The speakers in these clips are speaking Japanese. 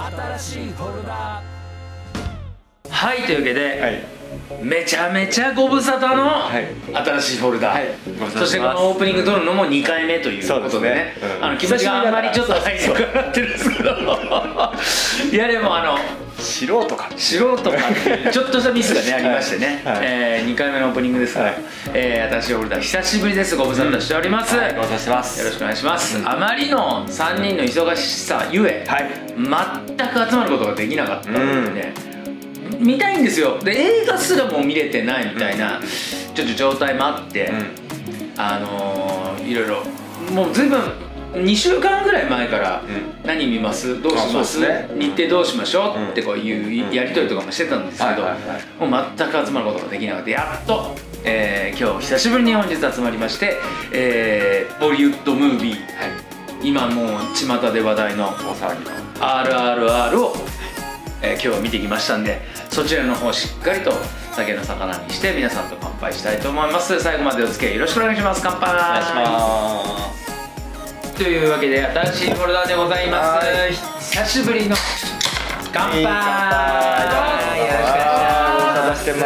新しいフォルダ。 はい、というわけで、めちゃめちゃご無沙汰の新しいフォルダ、そしてこのオープニング撮るのも2回目ということでね、気持ちがあんまりちょっと入りにくくなってるんですけどいやでも素人かちょっとしたミスがねありましてね、2回目のオープニングですから、新しいフォルダ久しぶりです。ご無沙汰しております。 ご無沙汰してます。 よろしくお願いします。あまりの3人の忙しさゆえ、全く集まることができなかったのでね、見たいんですよ。で映画すらも見れてないみたいなちょっと状態もあって、いろいろもう随分2週間ぐらい前から何見ますどうします、日程どうしましょうってこういうやり取りとかもしてたんですけど、もう全く集まることができなくて、やっと今日久しぶりに本日集まりまして、ボリウッドムービー、今もう巷で話題の大騒ぎの RRR を今日は見てきましたんで、そちらの方しっかりと酒の魚にして皆さんと乾杯したいと思います。最後までお付き合いよろしくお願いします。乾杯。お願いします。というわけで新しいフォルダでございます。久しぶりの乾杯。よろしくお願いします。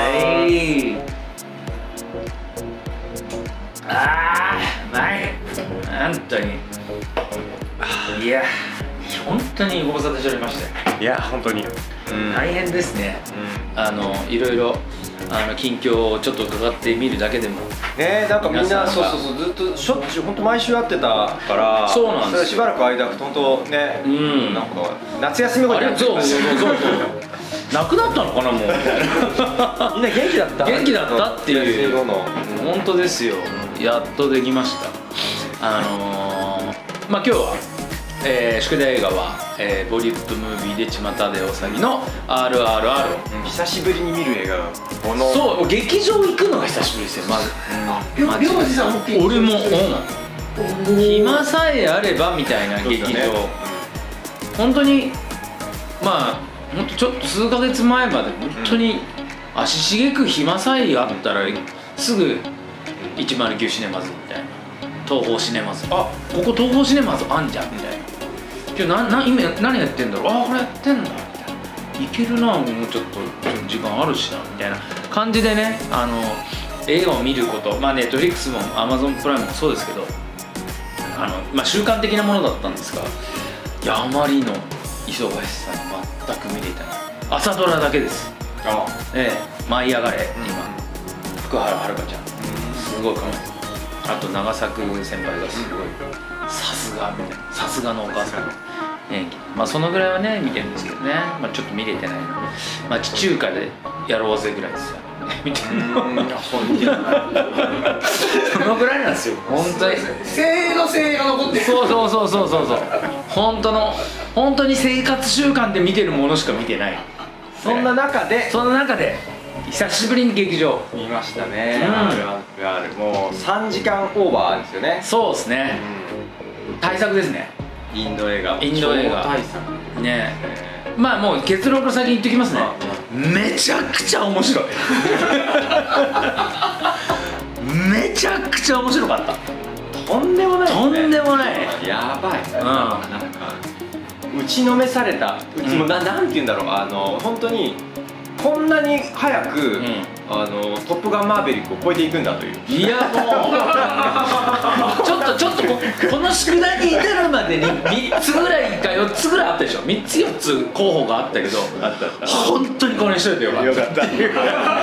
あーうまい。本当にいや本当にご無沙汰しておりまして、 いや本当に大変ですね。いろいろ近況をちょっと伺ってみるだけでもね、なんかみんなそうずっとしょっちゅう本当毎週会ってたから、 そうなんですよ。 しばらく間空くと本当ね、なんか夏休み後にやってそうなくなったのかなもうみんな元気だったっていう本当ですよ。やっとできました。まあ今日は宿題映画は、ボリウッドムービーで巷でお騒ぎの RRR を久しぶりに見る映画。 そう劇場行くのが久しぶりですよ。まず領事さんも俺も暇さえあればみたいな劇場、本当にまあほんとちょっと数ヶ月前まで本当に足しげく暇さえあったらすぐ109シネマズみたいな、東宝シネマズ、ここ東宝シネマズあんじゃんみたいな、今何やってんだろう、これやってんだみたいな、いけるな、もうちょっと時間あるしなみたいな感じでね、映画を見ること、まあネットフリックスもアマゾンプライムもそうですけど、まあ習慣的なものだったんですが、いやあまりの忙しさに全く見れてない。朝ドラだけです。舞い上がれ、今福原遥ちゃんすごい可愛い。あと長作先輩がすごいさすがみたいな、さすがのお母さんの演技、まあそのぐらいはね見てるんですけどね、まあちょっと見れてないので、まあ地中華でやろうぜぐらいですよ見てるのそのぐらいなんですよ本当に。 精鋭の精鋭が残ってる。 そう本当に生活習慣で見てるものしか見てない。 そんな中で久しぶりに劇場見ましたね。もう3時間オーバーですよね。 そうですね、大作ですね。 インド映画大作ね。まあもう結論から先に言っておきますね、めちゃくちゃ面白いめちゃくちゃ面白かった。 とんでもないですね。 とんでもない、 やばい。なんか打ちのめされた、なんて言うんだろう、本当にこんなに早く、トップガンマーヴェリックを超えていくんだという。 いやもうちょっとこの宿題に至るまでに3つぐらいか4つぐらいあったでしょ。3つ4つ候補があったけど、本当にこれにしといてよかったっていう。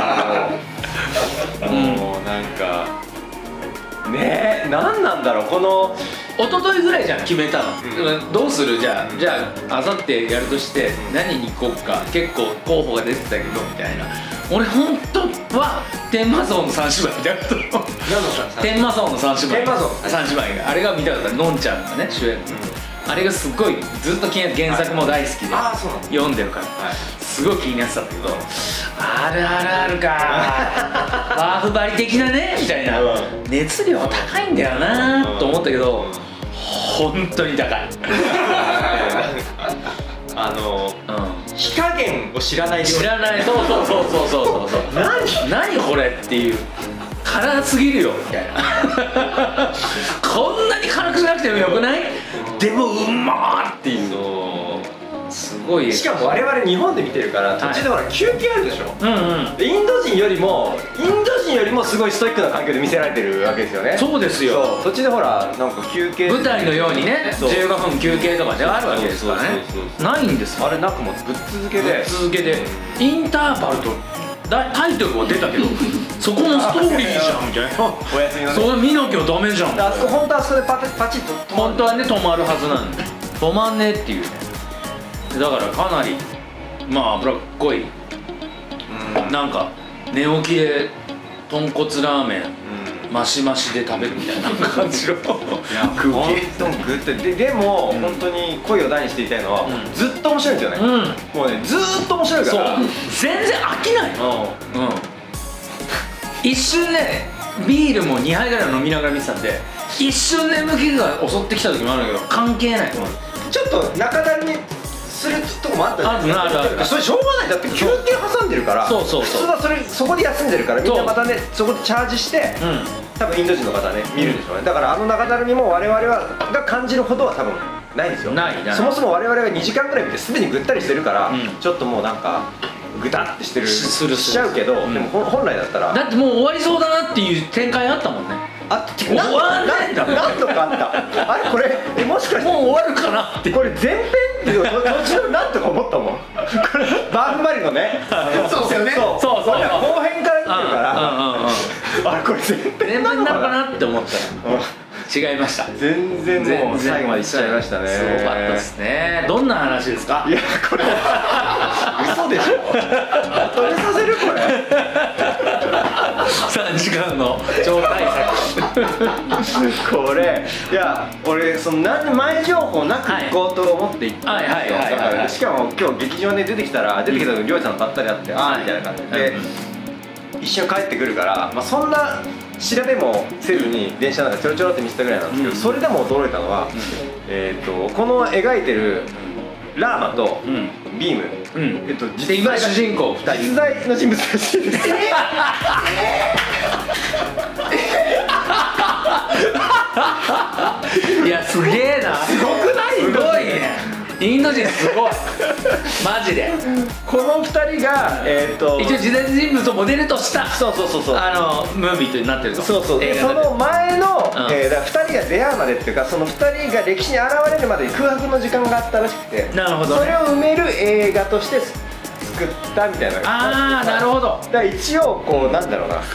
もうなんかねえ、何なんだろうこの。 一昨日ぐらいじゃん決めたの、どうする、じゃああさってやるとして何に行こうか、結構候補が出てたけどみたいな。俺本当は天魔荘の三姉妹みたいな天魔荘の三姉妹があれが見たかった。のんちゃんがね主演、あれがすごいずっと気になって、原作も大好きで読んでるからすごい気になってたんだけど、RRR かワーフバリ的なねみたいな、熱量高いんだよなと思ったけど、本当に高い火加減を知らない。 そう何これっていう、辛すぎるよみたいなこんなに辛くしなくてもよくない、でもうまーっていう。 すごいしかも我々日本で見てるから途中でほら休憩あるでしょ、でインド人よりもすごいストイックな環境で見せられてるわけですよね。 そうですよ。 途中でほらなんか休憩舞台のようにね15分休憩とかであるわけですからね。ないんですあれなくもぶっ続けでインターバルとタイトルは出たけどそこのストーリーじゃんみたいなお休みのね、 それ見なきゃダメじゃん。 あそこ本当はあそこでパチッと本当はね止まるはずなんで止まんねえっていうね。だからかなりまあ脂っこい、なんか寝起きで豚骨ラーメンマシマシで食べるみたいな感じの空気。 本当にグッとでも本当に声を大にして言いたいのはずっと面白いんですよね。もうねずーっと面白いからそう全然飽きないの。一瞬ねビールも2杯ぐらい飲みながら見てたんで一瞬眠気が襲ってきた時もあるんだけど関係ない。 ちょっと中だるみするとこもあったじゃないですか。 あるそれしょうがない。だって休憩挟んでるからそう普通はそこで休んでるからみんなまたねそこでチャージして多分インド人の方はね見るでしょうね。だからあの中だるみも我々が感じるほどは多分ないんですよ。そもそも我々が2時間ぐらい見てすでにぐったりしてるからちょっともうなんかぐたってしてるしちゃうけど、でも本来だったらだってもう終わりそうだなっていう展開あったもんね。 終わんないんだ。なんとかあったあれこれもしかしてもう終わるかなってこれ前編って途中なんとか思ったもんこれバーフバリのねそうですよね。 そう後編から見てるからあれこれ前編なのかなって思ったら違いました。 全然もう最後までいっちゃいましたね。 すごかったですね。どんな話ですか。 いやこれ嘘でしょ止めさせるこれ 3時間の超大作これいや俺その何前情報なく行こうと思って行ったんですよ。しかも今日劇場で出てきたらりょうさんばったり会ってああみたいな感じで一瞬帰ってくるから、まあ、そんな調べもせずに電車なんかちょろちょろって見せたぐらいなんですけど、それでも驚いたのはこの描いてるラーマとビーム、 実在主人公2人実在の人物らしいです。 いやすげえな。 すごくない？ すごいね。インド人すごいマジで。 この2人が一応時代人物をモデルとしたそうムービーになってると。 そうその前のだから2人が出会うまでっていうかその2人が歴史に現れるまでに空白の時間があったらしくて、 なるほど、 それを埋める映画として作ったみたいな。 ああなるほど。 だから一応こうなんだろうな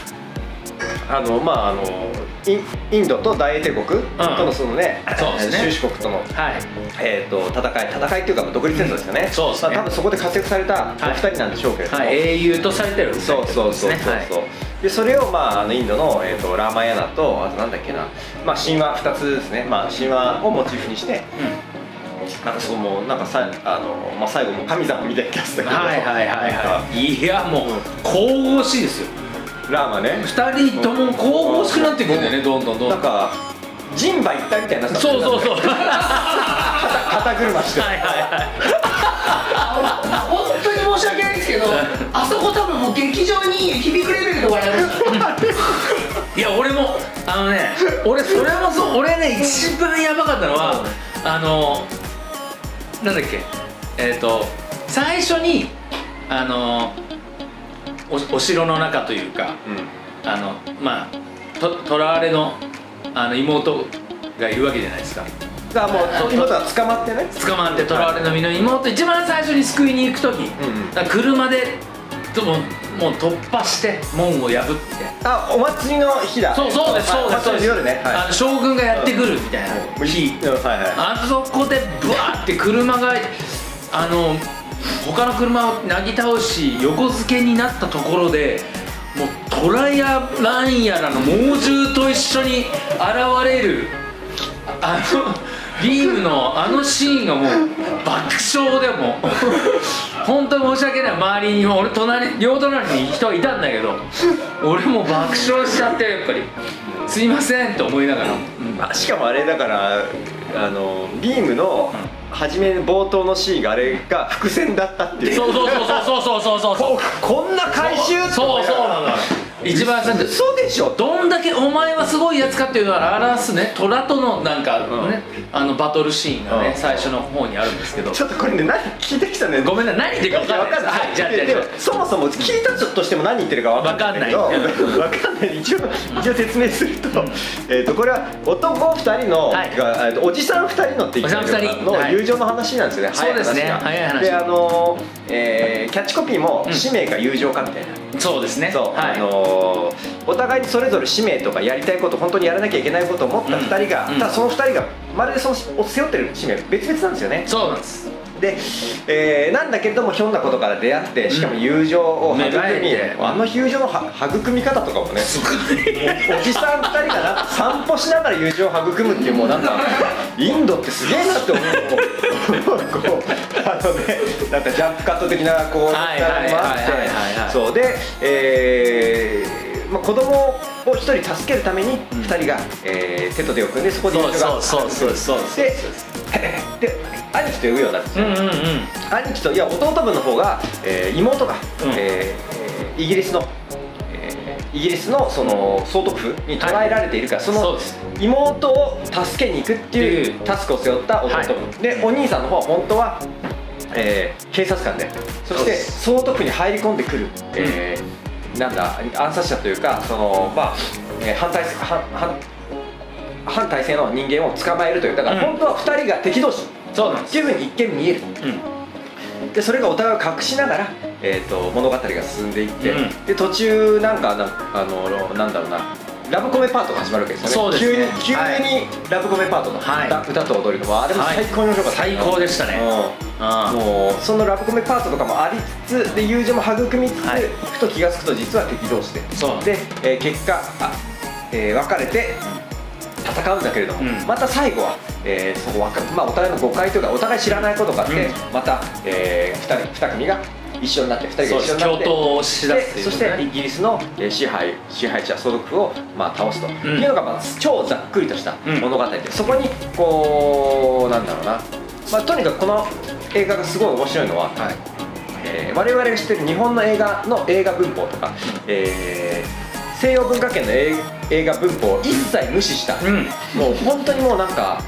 インドと大英帝国とのそのね宗主国との戦いっていうか独立戦争ですよね。 そうですね。 多分そこで活躍されたお二人なんでしょうけれども、 英雄とされてる。 そうでそれをインドのラーマヤナとあとなんだっけな神話2つですね。神話をモチーフにしてなんかそこもなんか最後も神様みたいなキャストだけど、 いやもう神々しいですよ。 ラーマね 2人とも神々しくなっていくんだよね。どんどんなんか人馬一体みたいになった。 そう肩車して本当に申し訳ないですけどあそこ多分もう劇場に響くレベルで笑いました。 いや俺も俺それもそう。俺ね一番やばかったのはなんだっけ最初にお城の中というかとらわれの妹がいるわけじゃないですか。 だからもう妹が捕まってとらわれの身の妹一番最初に救いに行く時車でもう突破して門を破って、 お祭りの日だ。 そうですそうです、 お祭りの夜ね、 将軍がやってくるみたいな日、あそこでブワーって車が他の車をなぎ倒し横付けになったところでもうトラやランやらの猛獣と一緒に現れるビームのシーンがもう爆笑でも本当に申し訳ない。周りに俺両隣に人がいたんだけど俺も爆笑しちゃってやっぱりすいませんって思いながら、 しかもあれだからビームの初め冒頭のシーンがあれが伏線だったっていう。 そうこんな回収そうなの。 一番最初、 嘘でしょ。 どんだけお前はすごいやつかっていうのを表すね、虎とのなんかね、バトルシーンがね、最初の方にあるんですけど、 ちょっとこれね、何聞いてきたね。 ごめんな、何言ってるか分かんない。はい、じゃあそもそも聞いたとしても何言ってるか分かんないけど、分かんない。一応説明すると、これは男2人のおじさん2人のって言ってるの友情の話なんですよね。 そうですね、早い話で、キャッチコピーも使命か友情かみたいな。 そうですね。 そう、お互いにそれぞれ使命とかやりたいこと、本当にやらなきゃいけないことを持った2人が、ただその2人がまるでその背負ってる使命別々なんですよね。 そうなんです。 で、なんだけれどもひょんなことから出会って、しかも友情を育み、あの友情の育み方とかもね、おじさん2人がなんか散歩しながら友情を育むっていう、もうなんかインドってすげえなって思う。こうなんかジャンプカット的なこうもあって、そうで、子供を1人助けるために2人が手と手を組んで、そこで友情がで兄貴と呼ぶようになるんですよ。兄貴と、いや弟分の方が妹がイギリスのその総督府に捕らえられているから、その妹を助けに行くっていうタスクを背負った弟分で、お兄さんの方は本当は警察官で、そして総督府に入り込んでくるなんだ暗殺者というか、その反体制の人間を捕まえるという、だから本当は2人が敵同士っていうふうに一見見える。でそれがお互いを隠しながら、物語が進んでいって、で途中なんだろうな、ラブコメパートが始まるわけですよね。急にラブコメパートの歌と踊りの、あれも最高に面白かった。 最高でしたね。 もうそのラブコメパートとかもありつつで、友情も育みつつ、ふと気が付くと実は敵同士で、結果別れて戦うんだけれども、また最後はそこお互いの誤解というか、お互い知らないことがあって、また2組が一緒になって、2人が一緒になって、 共闘をしだすっていうね。 そしてイギリスの支配者総督府を倒すというのが超ざっくりとした物語で、そこにこうなんだろうな、とにかくこの映画がすごい面白いのは、我々が知ってる日本の映画の映画文法とか、西洋文化圏の映画文法を一切無視した、もう本当にもうなんか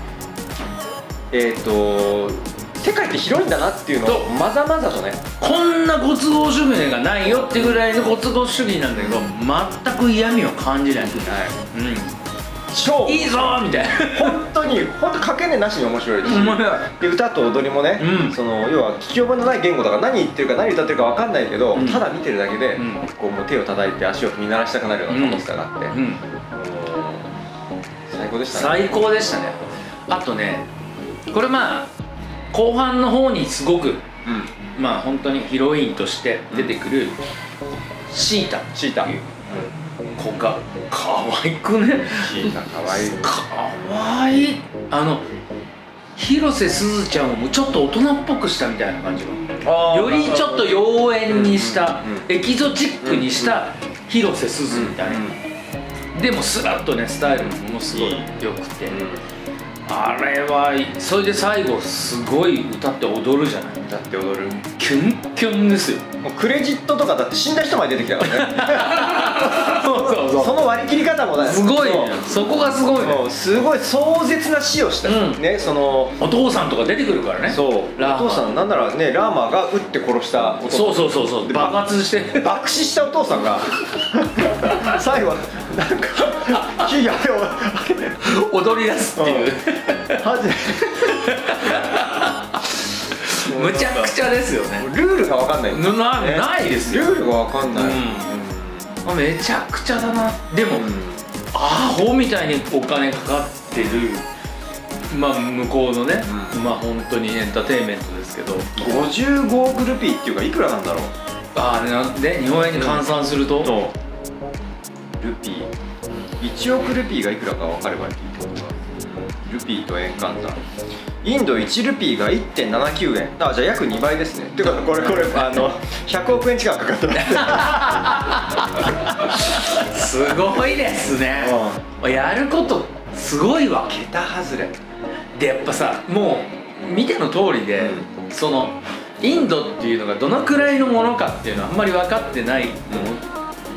世界って広いんだなっていうのをまざまざとね、 こんなご都合主義がないよってぐらいのご都合主義なんだけど、全く嫌味を感じない。 超いいぞーみたいな、 本当かけねなしに面白いし、で歌と踊りもね、その要は聞き覚えのない言語だから、何言ってるか何歌ってるか分かんないけど、ただ見てるだけでこうもう手を叩いて足を踏み鳴らしたくなるような楽しさがあって、最高でしたね。 最高でしたね。あとね、これ後半の方にすごく本当にヒロインとして出てくるシータっていう子が可愛くね。 シータ可愛い。 可愛い。広瀬すずちゃんをもうちょっと大人っぽくしたみたいな感じの、よりちょっと妖艶にしたエキゾチックにした広瀬すずみたいな。でもスラッとね、スタイルもものすごい良くて、あれはそれで最後すごい歌って踊るじゃない。 歌って踊る、 キュンキュンですよ。 もうクレジットとかだって死んだ人まで出てきたからね。 そうその割り切り方もすごいね。そこがすごいね。 すごい壮絶な死をしたね。そのお父さんとか出てくるからね。 そう、お父さんなんならね、ラーマが撃って殺したお父さん、 そう爆発して爆死したお父さんが最後はなんか踊り出すっていう、むちゃくちゃですよね。 ルールが分かんない。 ないですよ、 ルールが分かんない。 めちゃくちゃだな。でもアホみたいにお金かかってる向こうのね、本当にエンターテインメントですけど、 55億ルピーっていうかいくらなんだろう。 で日本円に換算するとルピー1億ルピーがいくらか分かればいいってことか。ルピーと円換算、インド1ルピーが 1.79 円。じゃあ約2倍ですね。っていうかこれ100億円近くかかってます。 すごいですね。やることすごいわ。 桁外れで、やっぱさ、もう見ての通りで、そのインドっていうのがどのくらいのものかっていうのはあんまり分かってない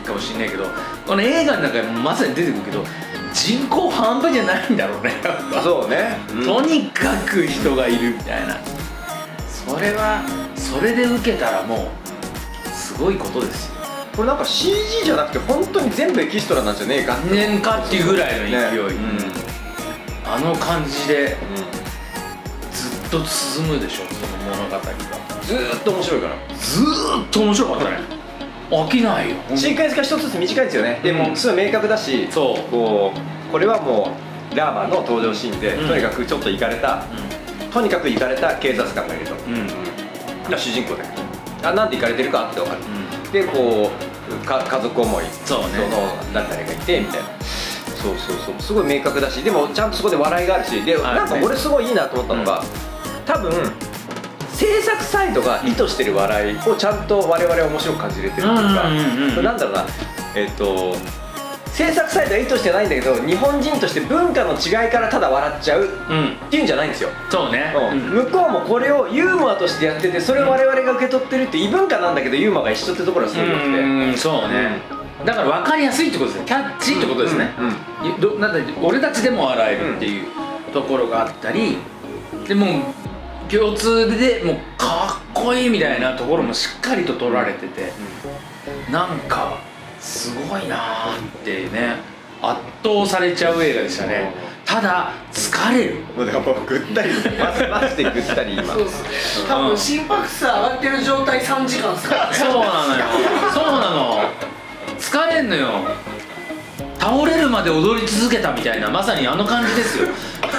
かもしれないけど、この映画の中でもまさに出てくるけど、人口半端じゃないんだろうね。 そうね、 とにかく人がいるみたいな。それはそれで受けたらもうすごいことですよ。 これなんか CG じゃなくて本当に全部エキストラなんじゃねえかっていうぐらいの勢い、あの感じでずっと進むでしょ、その物語が。 ずーっと面白いから、 ずーっと面白かったね。飽きないよ。 シークエンスが一つずつ短いんですよね。でもすごい明確だし、これはもうラーマンの登場シーンで、とにかくちょっとイカれた、とにかくイカれた警察官がいると、主人公だけど、なんでイカれてるかって分かる。でこう家族思いの誰々がいてみたいな、そうすごい明確だし、でもちゃんとそこで笑いがあるし、でなんか俺すごいいいなと思ったのが、多分制作サイドが意図してる笑いをちゃんと我々は面白く感じれてるっていうか、なんだろうな、制作サイドは意図してないんだけど、日本人として文化の違いからただ笑っちゃうっていうんじゃないんですよ。 そうね、 向こうもこれをユーモアとしてやってて、それを我々が受け取ってるって異文化なんだけどユーモアが一緒ってところがすごい良くて、 そうね、だから分かりやすいってことですね、キャッチーってことですね。なんだ俺たちでも笑えるっていうところがあったり、でも共通でもうかっこいいみたいなところもしっかりと取られてて、なんかすごいなーってね、圧倒されちゃう映画でしたね。ただ疲れる。 だからもうぐったり、マジでぐったり今。 そうですね。多分心拍数上がってる状態3時間ですからね。 そうなのよ。そうなの。疲れんのよ。倒れるまで踊り続けたみたいな、まさにあの感じですよ。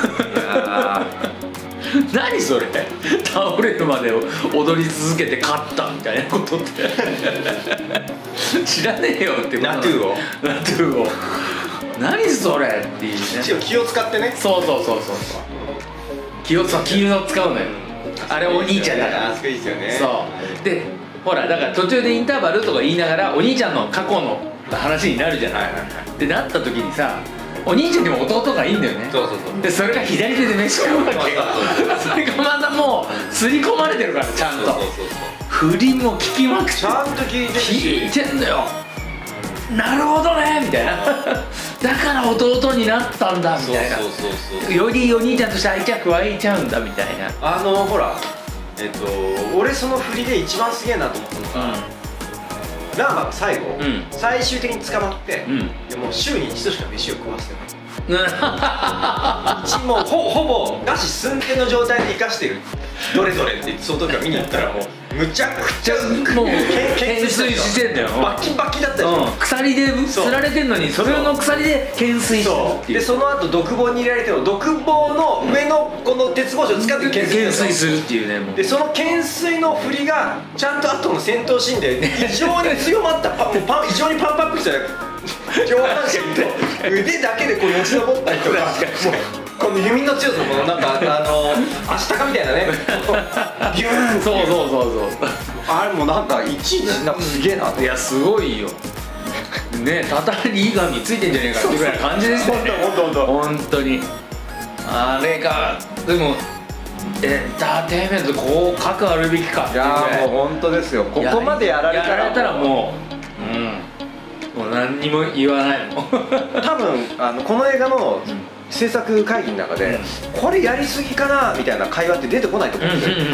何それ、倒れるまで踊り続けて勝ったみたいなことって知らねえよってこと。ナトゥーを何それっていうね。 気を使ってね。 そう気を使うのよ、あれお兄ちゃんだから。 いいですよね。 そうで、ほらだから途中でインターバルとか言いながらお兄ちゃんの過去の話になるじゃない。でなった時にさ、お兄ちゃんにも弟がいいんだよね。でそれが左手で飯食うわけよ。それがまたもう刷り込まれてるから、ちゃんと振りも聞きまくって、 ちゃんと聞いてんだよ。なるほどねみたいな。だから弟になったんだみたいな。よりお兄ちゃんとして愛着湧いちゃうんだみたいな。 ほら俺その振りで一番すげえなと思ったのが、ラーマが最後、最終的に捕まって、でも週に一度しか飯を食わせてない。もうほぼ餓死寸前の状態で生かしてる、どれどれって言って、その時から見に行ったらもうむちゃくちゃもう懸垂してんだよ。 バキバキだったでしょ。 鎖で吊られてんのに、それの鎖で懸垂してるっていう。 でその後独房に入れられてるの、独房の上のこの鉄格子を使って懸垂するっていうね。 でその懸垂の振りがちゃんと後の戦闘シーンで異常に強まった異常にパンプアップした上半身と腕だけでこうよじ登ったりとか、この弓の強さもなんかアシタカみたいなね、ビューン。 そうあれもなんかいちいちなんかすげえな。 いやすごいよね。畳にいい紙ついてんじゃねえかっていうぐらいの感じですよね。本当にあれがでもエンターテインメントこう核あるべきかっていうぐらい。 いやもう本当ですよ。ここまでやられたらもう何にも言わないもん。 多分この映画の制作会議の中で、これやりすぎかなみたいな会話って出てこないと思うんですよ。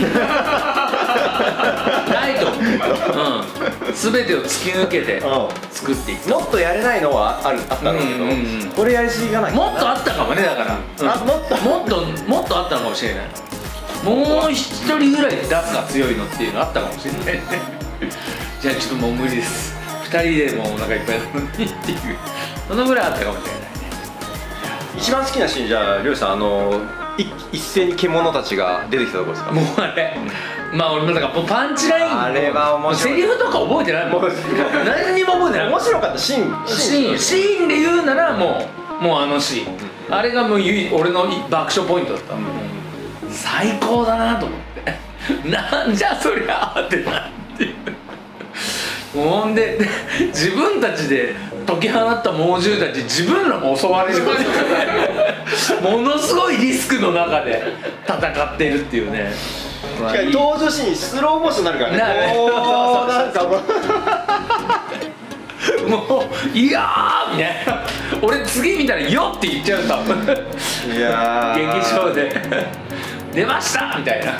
ないと思う。全てを突き抜けて作っていく。 もっとやれないのはあったんだけど、これやりすぎかない。 もっとあったかもね。だからもっとあったのかもしれない。もう一人ぐらい出すが強いのっていうのあったかもしれない。じゃあちょっともう無理です、2人でもうお腹いっぱいなのにっていう、そのぐらいあったかもしれないね。 一番好きなシーン、じゃありょうさん一斉に獣たちが出てきたところですか。 もうあれまあ俺もだからパンチライン、 あれは面白い。 セリフとか覚えてないもん。何にも覚えてない。 面白かったシーンで言うならもうあのシーン、あれがもう俺の爆笑ポイントだった。最高だなと思ってなんじゃそりゃーってなってほんで自分たちで解き放った猛獣たち、自分らも襲われるものすごいリスクの中で戦ってるっていうね。 登場シーンスローモーションになるからね。なんかもうもう「いやー」みたいな、俺次見たら「よ」って言っちゃう多分いや劇場で出ましたみたいな。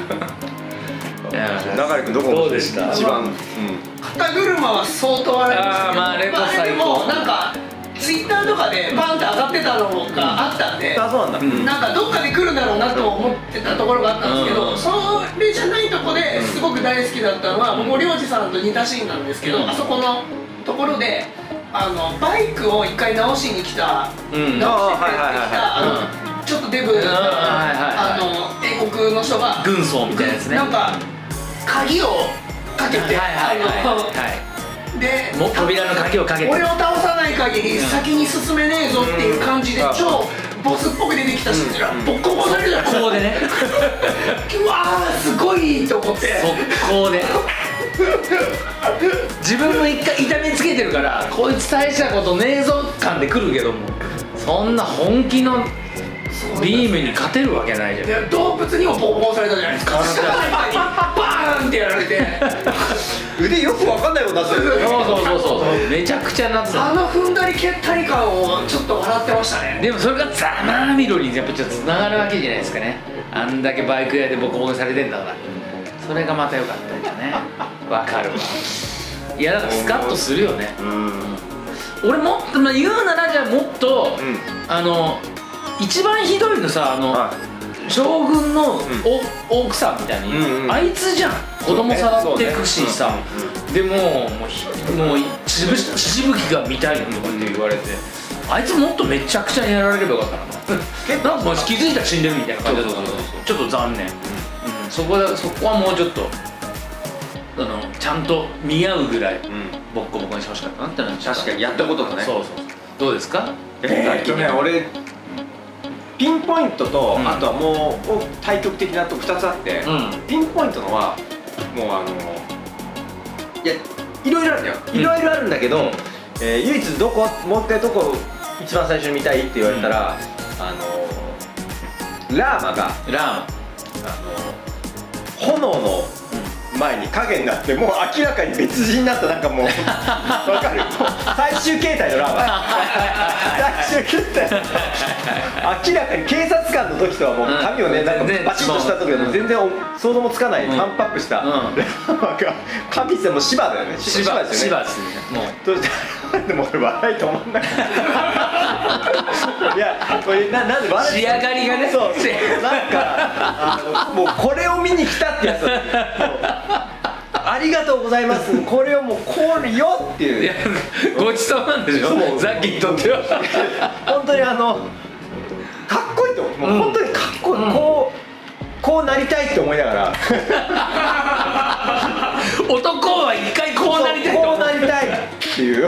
流君どうでした一番。 肩車は相当あれですけど、 まああれも最高。 でもなんかツイッターとかでバンって上がってたのがあったんで、 あ、そうなんだ。 なんかどっかで来るんだろうなと思ってたところがあったんですけど、それじゃないとこですごく大好きだったのは、僕もりょうじさんと似たシーンなんですけど、あそこのところでバイクを一回直しに来た、直してくれてきたちょっとデブな英国の人が軍曹みたいなやつね、 なんか鍵をかけて、で扉の鍵をかけて、 俺を倒さない限り先に進めねえぞっていう感じで超ボスっぽく出てきたシーンがボッコボコされるじゃん、 速攻でねうわーすごいと思って、 速攻で自分も一回痛めつけてるから、こいつ大したことねえぞ感で来るけども、そんな本気のビームに勝てるわけないじゃん。 で動物にもボコボコされたじゃないですか、バーンってやられて腕よくわかんないもんな、それ。 そうめちゃくちゃなってた。 踏んだり蹴ったり感をちょっと笑ってましたね。 でもそれがざまあみろにやっぱちょっとつながるわけじゃないですかね。あんだけバイク屋でボコボコされてんだから、それがまた良かったですね。わかるわ。いやだからスカッとするよね。俺もっと、言うならじゃあもっと、一番ひどいのさ、将軍の奥さんみたいに、あいつじゃん、子供さらってくしさ、でもう血しぶきが見たいとかって言われて、あいつもっとめちゃくちゃにやられればよかったな。なんかもう気づいたら死んでるみたいな感じだったから、ちょっと残念。そこはもうちょっとちゃんと見合うぐらいボッコボコにしてほしかったなってなっちゃう。 確かにやったことがね。 そうどうですか？ 俺ピンポイントと、あとはもう対極的なと2つあって、ピンポイントのはもういやいろいろあるんだよ、いろいろあるんだけど、唯一もう一回どこ一番最初に見たいって言われたら、ラーマが炎の前に影になって、もう明らかに別人になった、なんかもう分かる、最終形態のラーマ最終形態明らかに警察官の時とはもう髪をね、なんかバチッとした時は全然想像もつかないパンプアップしたラーマが髪ってもう芝だよね、芝ですよね、もうでも俺笑い止まんなかったいやこれなんで笑い仕上がりがね、 そうなんかもうこれを見に来たってやつありがとうございます、これをもうこうよっていう、 ごちそうなんでしょ、ザッキーにとっては本当にかっこいいと思う、もう本当にかっこいい、こうなりたいって思いながら男は一回こうなりたい、 こうなりたいっていう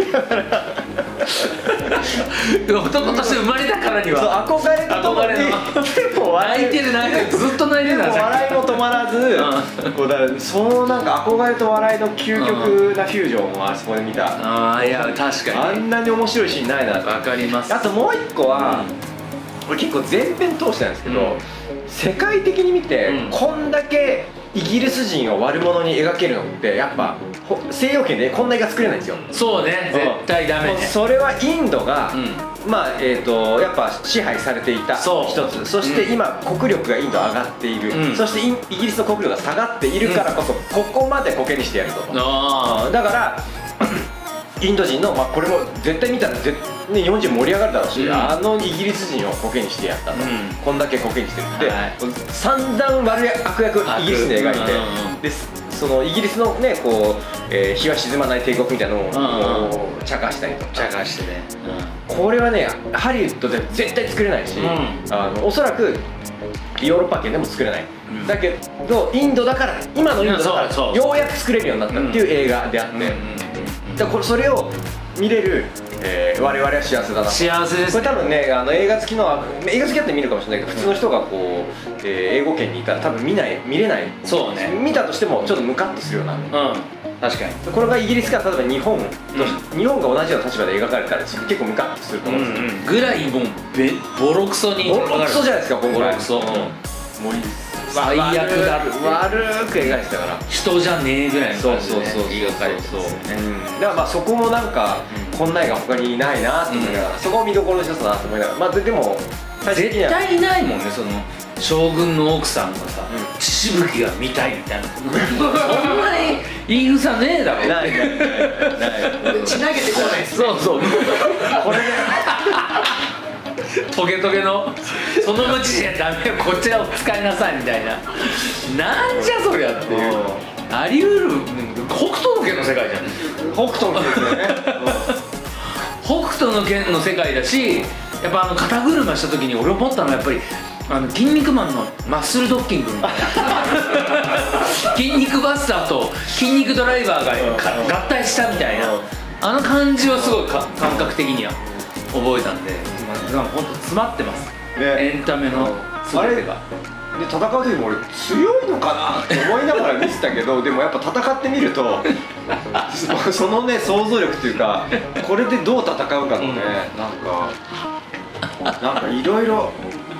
男として生まれたからには憧れとともにでも泣いてるずっと泣いてるな、 笑いも止まらず、そのなんか憧れと笑いの究極なフュージョンをあそこで見た。 いや確かにあんなに面白いシーンないな。 わかります。 あともう一個は、これ結構全編通してなんですけど、世界的に見てこんだけイギリス人を悪者に描けるのってやっぱ西洋圏でこんな映画作れないんですよ。 そうね、絶対ダメね。 それはインドが、まあやっぱ支配されていた一つ、そして今国力がインド上がっている、そしてイギリスの国力が下がっているからこそ、ここまでコケにしてやると。だからインド人の、これも絶対見たら日本人盛り上がるだろうし、イギリス人をコケにしてやったと、こんだけコケにしてるで、散々悪い悪役イギリスで描いて、でそのイギリスのねこう、日は沈まない帝国みたいなのを茶化したりとか、 茶化してね、 これはねハリウッドで絶対作れないし、おそらくヨーロッパ圏でも作れない、だけどインドだから、今のインドだからようやく作れるようになったっていう映画であって、それを見れる、我々は幸せだな。 幸せです。 これ多分ね映画好きだって見るかもしれないけど、普通の人がこう、英語圏にいたら多分見れない。 そうね。 見たとしてもちょっとムカッとするような。 確かに。 これがイギリスから例えば日本が同じような立場で描かれたら結構ムカッとすると思うんですよ。 ぐらいもうボロクソに。 ボロクソじゃないですか今回。 ボロクソ。 もう最悪だって悪く描いてたから、 人じゃねえぐらいの感じで描かれてそうますよね。 だからまあそこもなんかこんな絵が他にないなと思いながら、そこを見どころの一つだなと思いながら、まあでも絶対いないもんね、その将軍の奥さんがさ血しぶきが見たいみたいな、そんなに言い草ねえだろ。 ない血投げてこないですね。 そうそう、これでトゲトゲのその無知じゃダメよ、こちらを使いなさいみたいな、なんじゃそりゃっていう、あり得る北斗の拳の世界じゃん。 北斗の拳ですよね。 北斗の拳の世界だし、やっぱ肩車した時に俺思ったのはやっぱり筋肉マンのマッスルドッキングみたいな筋肉バスターと筋肉ドライバーが合体したみたいな、あの感じはすごい感覚的には覚えたんで、本当詰まってます、エンタメの全てが。 で戦う時も俺強いのかなって思いながら見てたけど、でもやっぱ戦ってみるとそのね想像力っていうか、これでどう戦うかのね、なんかいろいろ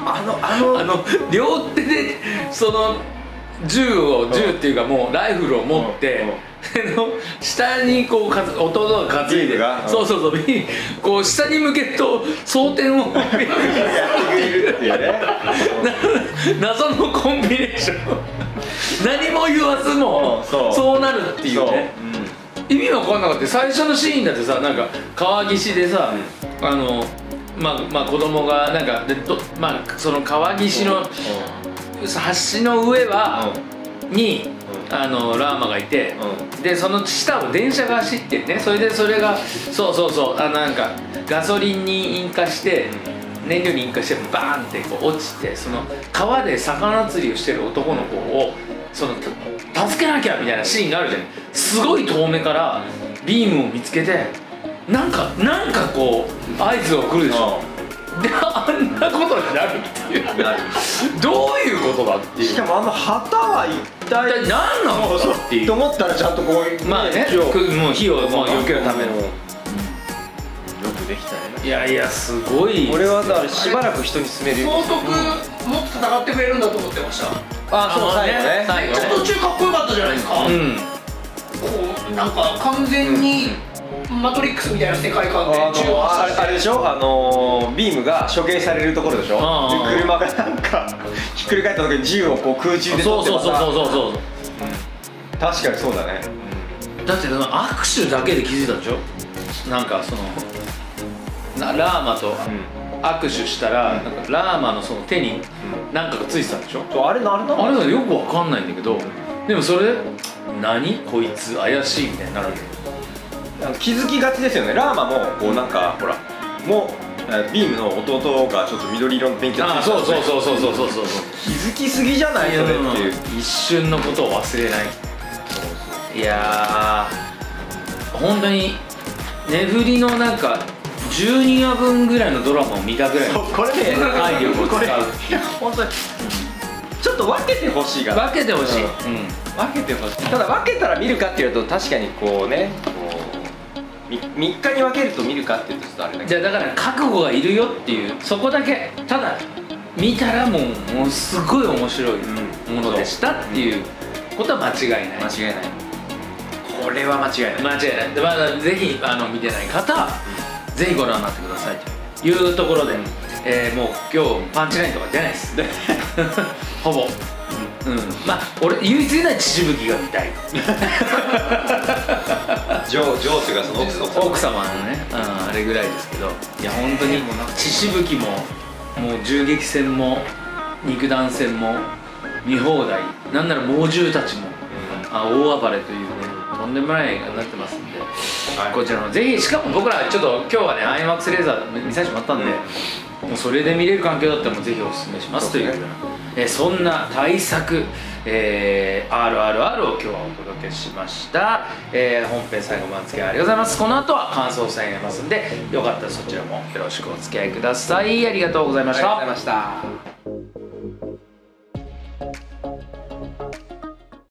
両手でその銃っていうかもうライフルを持って下にこう弟が担いで、そうこう下に向けると装填をやってくれるっていうね謎のコンビネーション何も言わずもそうなるっていうね、意味わかんなかった。最初のシーンだってさ、なんか川岸でさ、まあ子供がなんかその川岸の橋の上にラーマがいて、でその下を電車が走ってね、それがなんかガソリンに引火して燃料に引火してバーンってこう落ちて、その川で魚釣りをしてる男の子を助けなきゃみたいなシーンがあるじゃん。すごい遠目からビームを見つけてなんかこう合図を送るでしょ。であんなことになるっていうどういうことだっていう。 しかも旗は一体何なのかっていうと思ったら、ちゃんとこうまあね、もう火を避けるための、よくできたね。 いやすごい。 俺はだからしばらく人に勧める。 総督もっと戦ってくれるんだと思ってました。 そう最後ね。 途中かっこよかったじゃないですか。こうなんか完全にマトリックスみたいな世界観で銃を発射して、 あれでしょ、ビームが処刑されるところでしょ。で車がなんかひっくり返った時に銃をこう空中で取ってそう確かにそうだね。 だって握手だけで気づいたでしょ。なんかそのラーマと握手したら、なんかラーマのその手に何かがついてたんでしょ。 あれがよくわかんないんだけど、でもそれ何こいつ怪しいみたいになるわけ。 気づきがちですよね。ラーマもこうなんかほらもうビームの弟がちょっと緑色のペンキがついてた。 そう気づきすぎじゃないそれっていう、 一瞬のことを忘れない。いやー本当にネフリのなんか12話分ぐらいのドラマを見たぐらいのこれで体力を使う。 本当にちょっと分けてほしいから。 分けてほしい、 分けてほしい。ただ分けたら見るかっていうと確かにこうね、3日に分けると見るかっていうとちょっとあれだけど、 じゃあだから覚悟がいるよっていう、そこだけ。ただ見たらもうすごい面白いものでしたっていうことは間違いない。これは間違いない。でまだぜひ見てない方はぜひご覧になってくださいというところで、もう今日パンチラインとか出ないですほぼ。まあ俺唯一ない血しぶきが見たいジョーっていうかその奥様のね、あれぐらいですけど、いや本当に血しぶきももう銃撃戦も肉弾戦も見放題、なんなら猛獣たちも大暴れというね、とんでもない映画になってますんで、こちらのぜひ。しかも僕らちょっと今日はね IMAX レーザー見させてもらったんで、もうそれで見れる環境だったらもうぜひおすすめしますという、そんな大作、RRR を今日はお届けしました。本編最後までお付き合いありがとうございます。この後は感想戦入れますんで、よかったらそちらもよろしくお付き合いください。ありがとうございました。